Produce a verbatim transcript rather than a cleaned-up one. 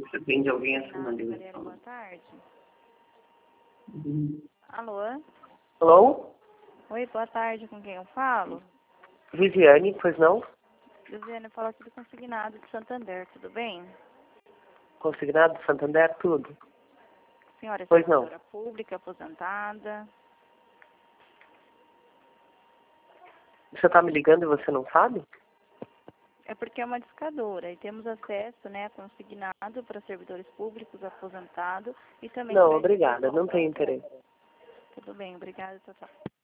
se atende alguém essa Renata maneira. Mariana, boa tarde. Uhum. Alô? Alô? Oi, boa tarde, com quem eu falo? Viviane, pois não? Viviane, fala aqui do Consignado de Santander, tudo bem? Consignado Santander, tudo? Senhora é Pois não. servidora pública, aposentada. Você está me ligando e você não sabe? É porque é uma discadora e temos acesso, né, a consignado para servidores públicos, aposentados e também... Não, para obrigada, não tenho interesse. Tudo bem, obrigada, tchau, tchau.